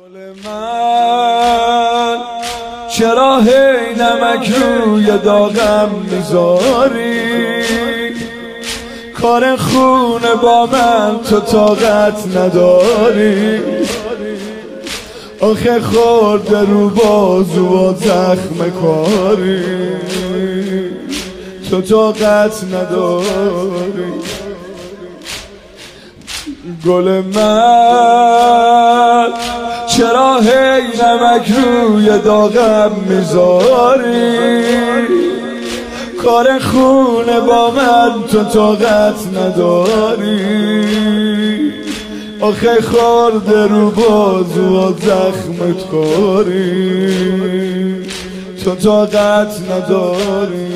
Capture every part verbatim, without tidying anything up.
گل من چرا هی نمک روی داغم میذاری؟ کار خونه با من تو طاقت نداری. آخه خورده رو بازو و زخم کاری، تو طاقت نداری. گل من چرا هی نمک روی داغم میذاری؟ کار خونه با من تو طاقت نداری. آخه خورده رو بازو و زخمت کاری، تو طاقت نداری.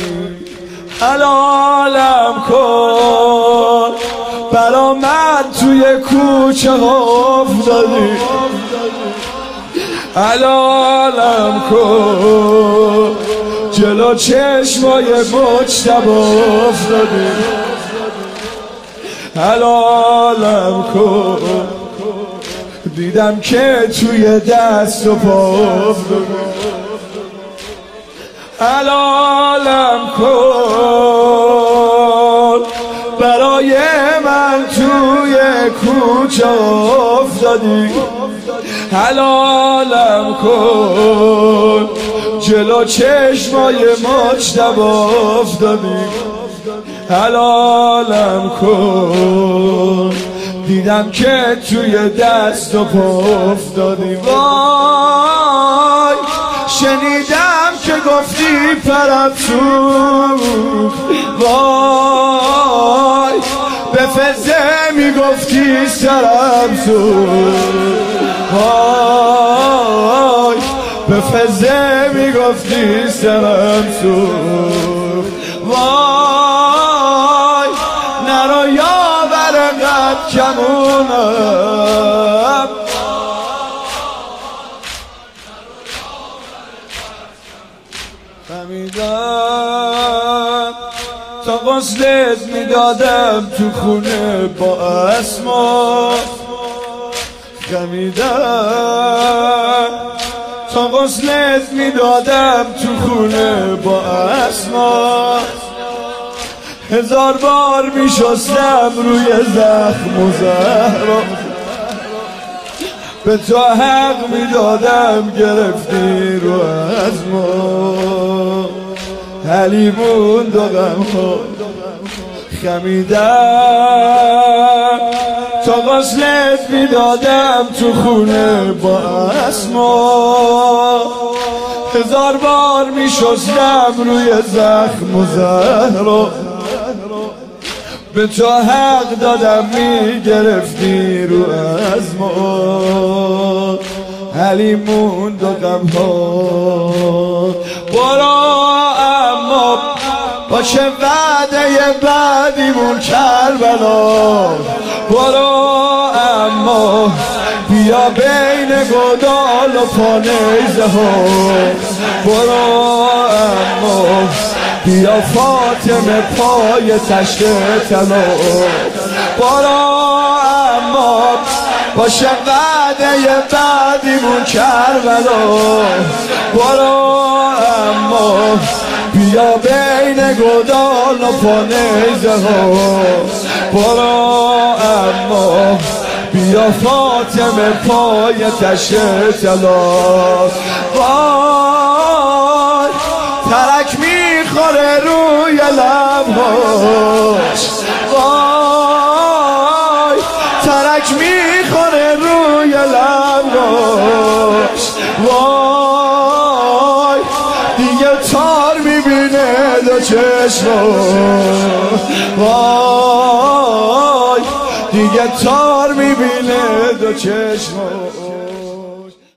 حلالم کن برا من توی کوچه ها افتادی، حلالم کن جلو چشمای مجتبی افتادی، حلالم کن دیدم که توی دست و پا افتادی، حلالم کن برای من توی کوچه افتادی، حلالم کن جلو چشمای مجتبی افتادی، حلالم کن دیدم که توی دست و پا افتادی. وای شنیدم که گفتی پرم سوخت، وای به فزه میگفتی سرم سوخت، وای به فزه میگفتی سرم سوخت. وای نرو یاور قد کمونم، فهمیدم تا غسلت میدادم تو خونه با اسما، خمیدم تا غسلت میدادم تو خونه با اسما. هزار بار میشستم روی زخم و زهرا، به تو حق میدادم گرفتی رو از ما. حلیمون دو غم ها خمیدم تا غسلت میدادم تو خونه با اسما. هزار بار میشستم روی زخم و زهرا، به تو حق دادم میگرفتی رو از ما. حلیمون دو غم ها برا، اما با چه وعده بعدیمون کربلا. برا اما بیا بین گدال و پانیزه ها. برا اما بیا فاطمه پای تشت طلا. برا اما باشه وعده بعدیمون کربلا. برا اما بیا بین گدال و پانیزه ها. برا اما بیا فاطمه پای تشت طلا. وای ترک میخوره روی لبهاش، وای ترک میخوره روی لبهاش. وای دیگه تار میبینه دو چشماش، وای دیگه تار میبینه دو چشماش.